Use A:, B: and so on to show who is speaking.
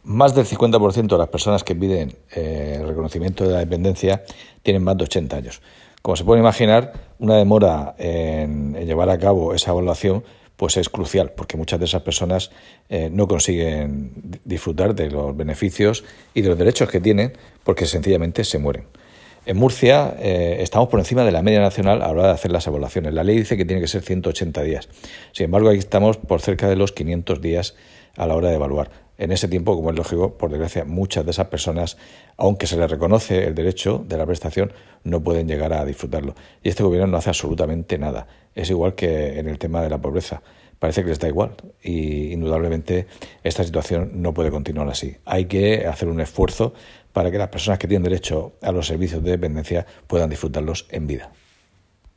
A: Más del 50% de las personas que piden el reconocimiento de la dependencia tienen más de 80 años. Como se puede imaginar, una demora en llevar a cabo esa evaluación pues es crucial, porque muchas de esas personas no consiguen disfrutar de los beneficios y de los derechos que tienen porque sencillamente se mueren. En Murcia estamos por encima de la media nacional a la hora de hacer las evaluaciones. La ley dice que tiene que ser 180 días. Sin embargo, aquí estamos por cerca de los 500 días a la hora de evaluar. En ese tiempo, como es lógico, por desgracia, muchas de esas personas, aunque se les reconoce el derecho de la prestación, no pueden llegar a disfrutarlo. Y este gobierno no hace absolutamente nada. Es igual que en el tema de la pobreza. Parece que les da igual y indudablemente esta situación no puede continuar así. Hay que hacer un esfuerzo para que las personas que tienen derecho a los servicios de dependencia puedan disfrutarlos en vida.